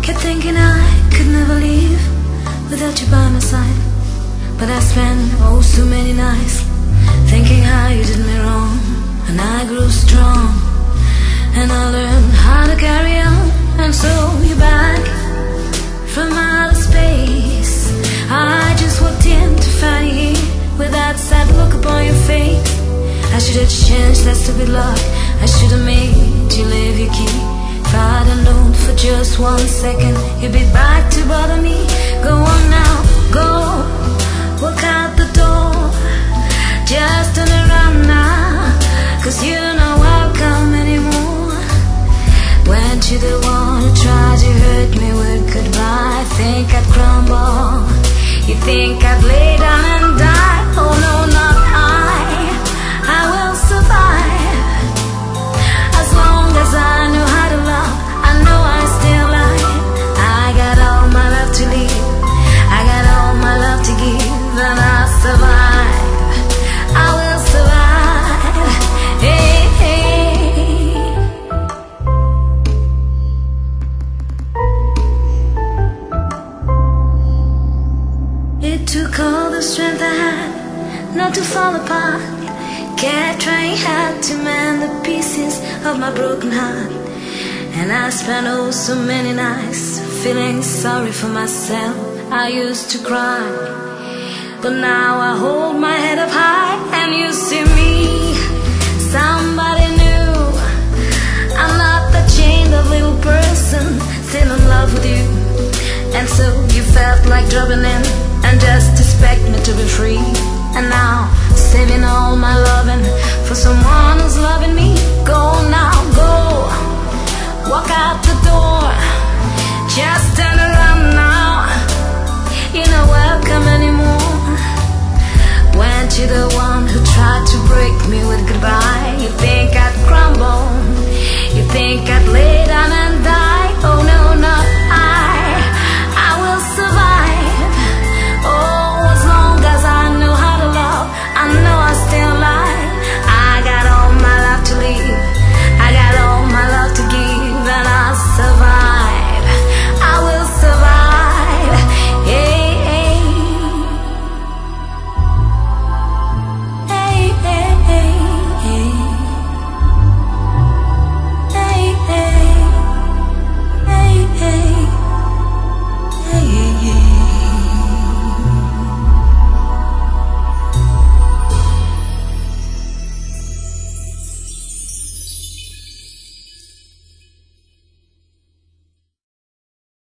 Kept thinking I could never leave without you by my side, but I spent oh so many nights thinking how you did me wrong. And I grew strong, and I learned how to carry on. And so you're back from outer space. I just walked in to find you here with that sad look upon your face. I should have changed that stupid lock. I should have made you leave your key. If I'd have known for just 1 second you'd be back to bother me. Go on now, go, walk out the door. Just turn around now, 'cause you're not welcome anymore. Weren't you the one who tried to hurt me with goodbye? Think I'd crumble, you think I'd lay down and die. Oh no, not I will survive. As long as I know how to love, I know I'm still alive. I got all my love to leave, I got all my love to give, and I'll survive, I will survive. Hey, hey. It took all the strength I had not to fall apart. Kept trying hard to mend the pieces of my broken heart. And I spent oh so many nights feeling sorry for myself. I used to cry, but now I hold my head up high. And you see me, somebody new. I'm not that chained up little person still in love with you. And so you felt like dropping in and just expect me to be free. And now, saving all my loving for someone who's loving me. Go now, go, walk out the door. Just turn around now, you're not welcome anymore. Weren't you the one who tried to break me with goodbye? You think I'd crumble, you think I'd lay